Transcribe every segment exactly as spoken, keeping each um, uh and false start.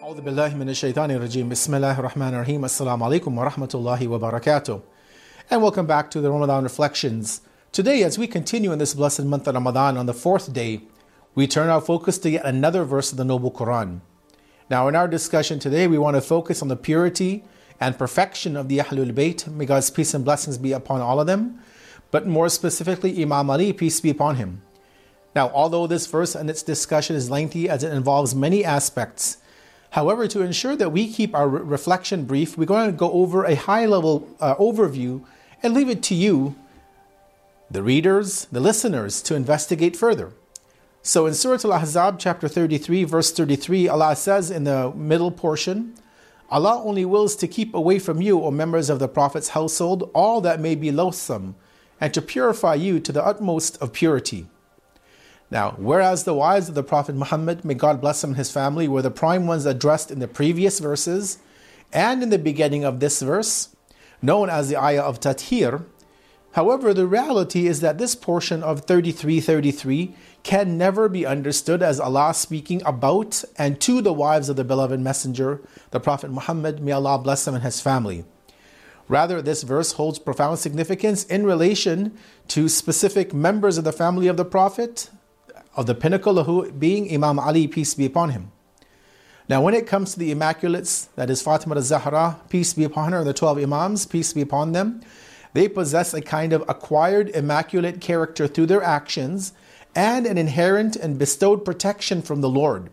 أعوذ بالله من الشيطان الرجيم. بسم الله الرحمن الرحيم. Assalamu alaikum wa rahmatullahi wa barakatuh. And welcome back to the Ramadan Reflections. Today, as we continue in this blessed month of Ramadan, on the fourth day, we turn our focus to yet another verse of the Noble Quran. Now, in our discussion today, we want to focus on the purity and perfection of the Ahlul Bayt. May God's peace and blessings be upon all of them, but more specifically, Imam Ali, peace be upon him. Now, although this verse and its discussion is lengthy as it involves many aspects, however, to ensure that we keep our re- reflection brief, we're going to go over a high-level uh, overview and leave it to you, the readers, the listeners, to investigate further. So in Surah Al-Ahzab, chapter thirty-three, verse thirty-three, Allah says in the middle portion, Allah only wills to keep away from you, O members of the Prophet's household, all that may be loathsome, and to purify you to the utmost of purity. Now, whereas the wives of the Prophet Muhammad, may God bless him and his family, were the prime ones addressed in the previous verses and in the beginning of this verse, known as the ayah of Tathir, however, the reality is that this portion of thirty-three thirty-three can never be understood as Allah speaking about and to the wives of the beloved messenger, the Prophet Muhammad, may Allah bless him and his family. Rather, this verse holds profound significance in relation to specific members of the family of the Prophet, of the pinnacle of who being Imam Ali, peace be upon him. Now, when it comes to the Immaculates, that is Fatima al-Zahra, peace be upon her, and the twelve Imams, peace be upon them, they possess a kind of acquired immaculate character through their actions and an inherent and bestowed protection from the Lord,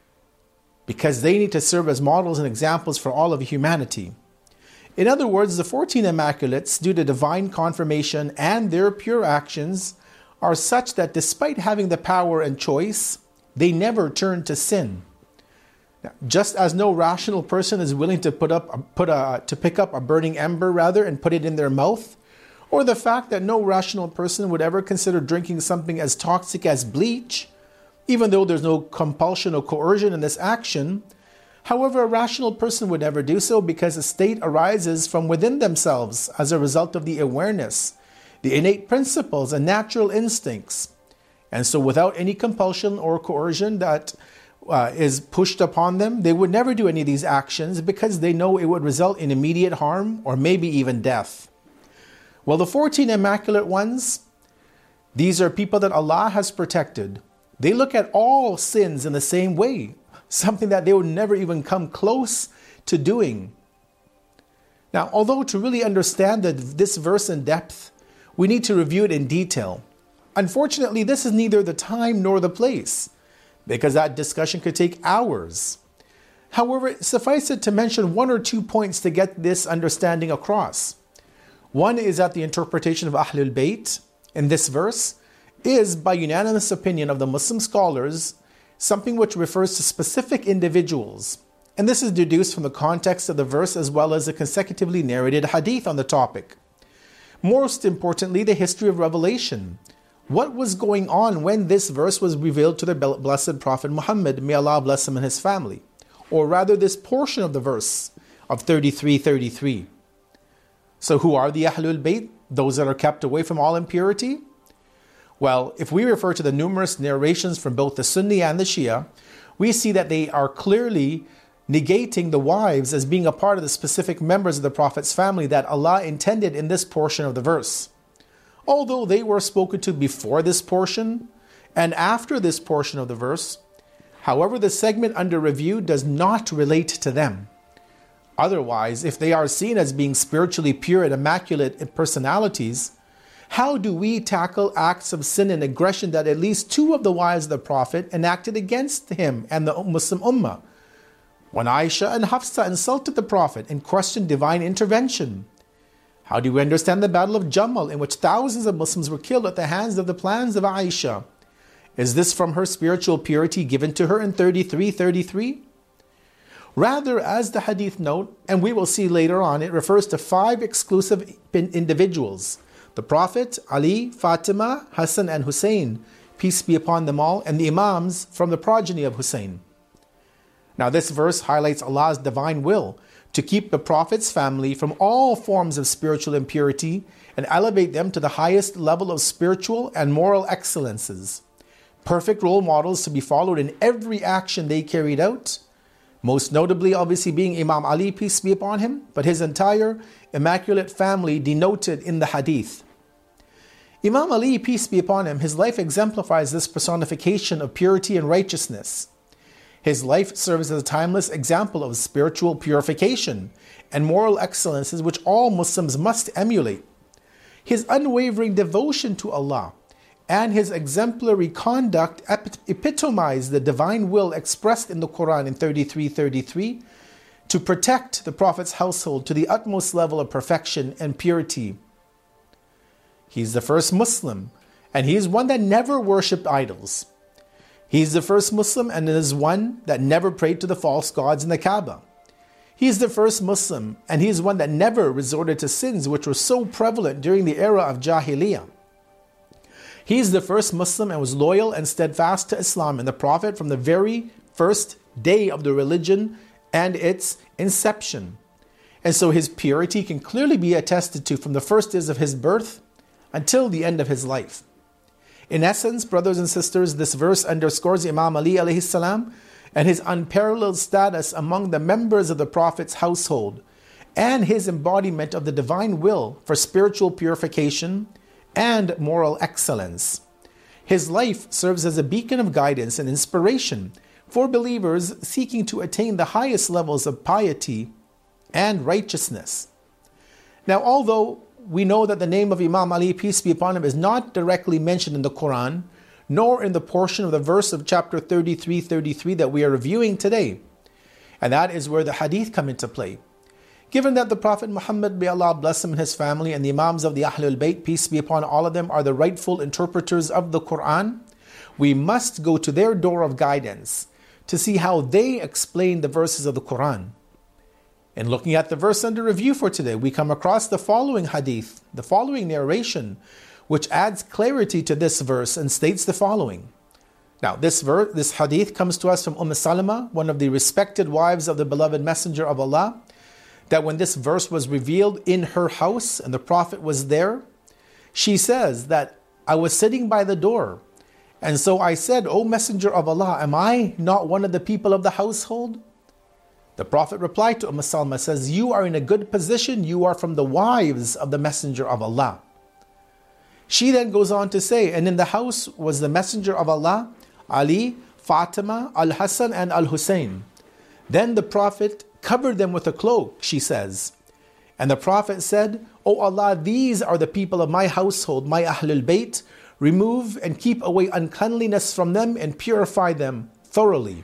because they need to serve as models and examples for all of humanity. In other words, the fourteen Immaculates, due to divine confirmation and their pure actions, are such that despite having the power and choice, they never turn to sin. Now, just as no rational person is willing to put up, put a, to pick up a burning ember rather and put it in their mouth, or the fact that no rational person would ever consider drinking something as toxic as bleach, even though there's no compulsion or coercion in this action. However, a rational person would never do so because the state arises from within themselves as a result of the awareness, the innate principles and natural instincts. And so without any compulsion or coercion that uh, is pushed upon them, they would never do any of these actions because they know it would result in immediate harm or maybe even death. Well, the fourteen Immaculate ones, these are people that Allah has protected. They look at all sins in the same way, something that they would never even come close to doing. Now, although to really understand the, this verse in depth, we need to review it in detail. Unfortunately, this is neither the time nor the place, because that discussion could take hours. However, suffice it to mention one or two points to get this understanding across. One is that the interpretation of Ahlul Bayt in this verse is, by unanimous opinion of the Muslim scholars, something which refers to specific individuals. And this is deduced from the context of the verse as well as the consecutively narrated hadith on the topic. Most importantly, the history of revelation. What was going on when this verse was revealed to the blessed Prophet Muhammad, may Allah bless him and his family? Or rather, this portion of the verse of thirty-three thirty-three. So who are the Ahlul Bayt? Those that are kept away from all impurity? Well, if we refer to the numerous narrations from both the Sunni and the Shia, we see that they are clearly negating the wives as being a part of the specific members of the Prophet's family that Allah intended in this portion of the verse. Although they were spoken to before this portion and after this portion of the verse, however, the segment under review does not relate to them. Otherwise, if they are seen as being spiritually pure and immaculate personalities, how do we tackle acts of sin and aggression that at least two of the wives of the Prophet enacted against him and the Muslim Ummah? When Aisha and Hafsa insulted the Prophet and questioned divine intervention? How do we understand the Battle of Jamal, in which thousands of Muslims were killed at the hands of the plans of Aisha? Is this from her spiritual purity given to her in thirty-three thirty-three? Rather, as the hadith note, and we will see later on, it refers to five exclusive individuals: the Prophet, Ali, Fatima, Hassan and Hussein, peace be upon them all, and the Imams from the progeny of Hussein. Now, this verse highlights Allah's divine will to keep the Prophet's family from all forms of spiritual impurity and elevate them to the highest level of spiritual and moral excellences. Perfect role models to be followed in every action they carried out, Most notably, obviously, being Imam Ali, peace be upon him, but his entire immaculate family denoted in the hadith. Imam Ali, peace be upon him, his life exemplifies this personification of purity and righteousness. His life serves as a timeless example of spiritual purification and moral excellences which all Muslims must emulate. His unwavering devotion to Allah and his exemplary conduct epitomize the divine will expressed in the Quran in thirty-three thirty-three to protect the Prophet's household to the utmost level of perfection and purity. He's the first Muslim, and he is one that never worshipped idols. He's the first Muslim and is one that never prayed to the false gods in the Kaaba. He is the first Muslim, and he is one that never resorted to sins which were so prevalent during the era of Jahiliyyah. He is the first Muslim and was loyal and steadfast to Islam and the Prophet from the very first day of the religion and its inception. And so his purity can clearly be attested to from the first days of his birth until the end of his life. In essence, brothers and sisters, this verse underscores Imam Ali alayhi salam and his unparalleled status among the members of the Prophet's household and his embodiment of the divine will for spiritual purification and moral excellence. His life serves as a beacon of guidance and inspiration for believers seeking to attain the highest levels of piety and righteousness. Now, although we know that the name of Imam Ali, peace be upon him, is not directly mentioned in the Quran, nor in the portion of the verse of chapter thirty-three thirty-three that we are reviewing today, and that is where the hadith come into play. Given that the Prophet Muhammad, may Allah bless him and his family, and the Imams of the Ahlul Bayt, peace be upon all of them, are the rightful interpreters of the Quran, we must go to their door of guidance to see how they explain the verses of the Quran. In looking at the verse under review for today, we come across the following hadith, the following narration, which adds clarity to this verse and states the following. Now, this verse, this hadith comes to us from Umm Salama, one of the respected wives of the beloved Messenger of Allah, that when this verse was revealed in her house and the Prophet was there, she says that I was sitting by the door, and so I said, O Messenger of Allah, am I not one of the people of the household? The Prophet replied to Umm Salama, says, you are in a good position, you are from the wives of the Messenger of Allah. She then goes on to say, and in the house was the Messenger of Allah, Ali, Fatima, Al-Hassan and Al-Hussein. Then the Prophet covered them with a cloak, she says. And the Prophet said, O Allah, these are the people of my household, my Ahlul Bayt. Remove and keep away uncleanliness from them and purify them thoroughly.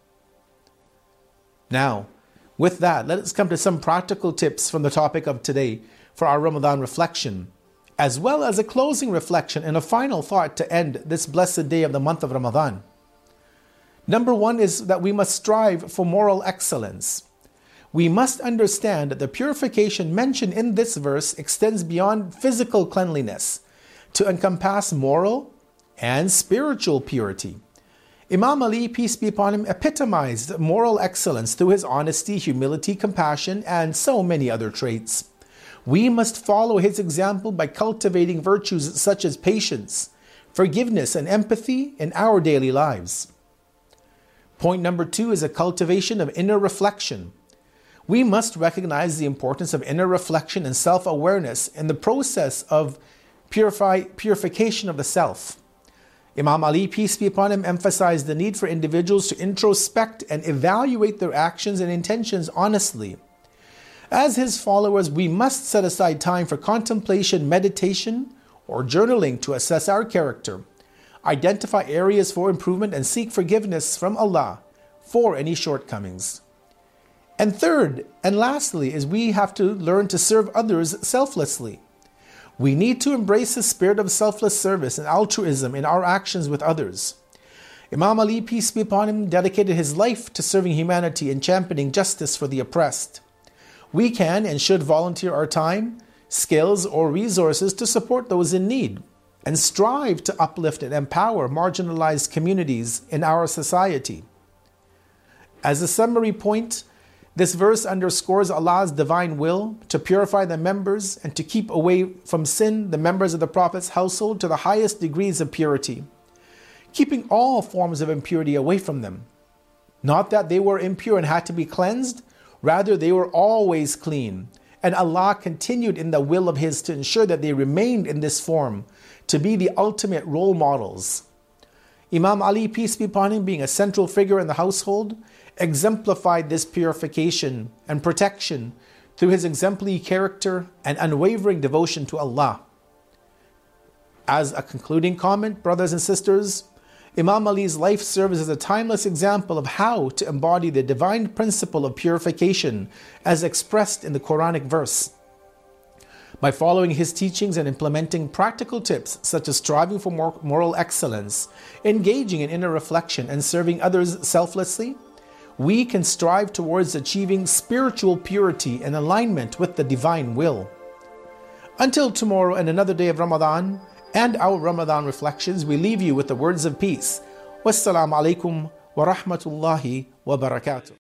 Now, with that, let us come to some practical tips from the topic of today for our Ramadan reflection, as well as a closing reflection and a final thought to end this blessed day of the month of Ramadan. Number one is that we must strive for moral excellence. We must understand that the purification mentioned in this verse extends beyond physical cleanliness to encompass moral and spiritual purity. Imam Ali, peace be upon him, epitomized moral excellence through his honesty, humility, compassion, and so many other traits. We must follow his example by cultivating virtues such as patience, forgiveness, and empathy in our daily lives. Point number two is a cultivation of inner reflection. We must recognize the importance of inner reflection and self-awareness in the process of purify, purification of the self. Imam Ali, peace be upon him, emphasized the need for individuals to introspect and evaluate their actions and intentions honestly. As his followers, we must set aside time for contemplation, meditation, or journaling to assess our character, identify areas for improvement, and seek forgiveness from Allah for any shortcomings. And third, and lastly, is we have to learn to serve others selflessly. We need to embrace the spirit of selfless service and altruism in our actions with others. Imam Ali, peace be upon him, dedicated his life to serving humanity and championing justice for the oppressed. We can and should volunteer our time, skills, or resources to support those in need and strive to uplift and empower marginalized communities in our society. As a summary point, this verse underscores Allah's divine will to purify the members and to keep away from sin the members of the Prophet's household to the highest degrees of purity, keeping all forms of impurity away from them. Not that they were impure and had to be cleansed, rather they were always clean. And Allah continued in the will of His to ensure that they remained in this form, to be the ultimate role models. Imam Ali, peace be upon him, being a central figure in the household, exemplified this purification and protection through his exemplary character and unwavering devotion to Allah. As a concluding comment, brothers and sisters, Imam Ali's life serves as a timeless example of how to embody the divine principle of purification as expressed in the Quranic verse. By following his teachings and implementing practical tips such as striving for moral excellence, engaging in inner reflection, and serving others selflessly, we can strive towards achieving spiritual purity and alignment with the divine will. Until tomorrow and another day of Ramadan and our Ramadan reflections, we leave you with the words of peace. Wassalamu alaikum wa rahmatullahi wa barakatuh.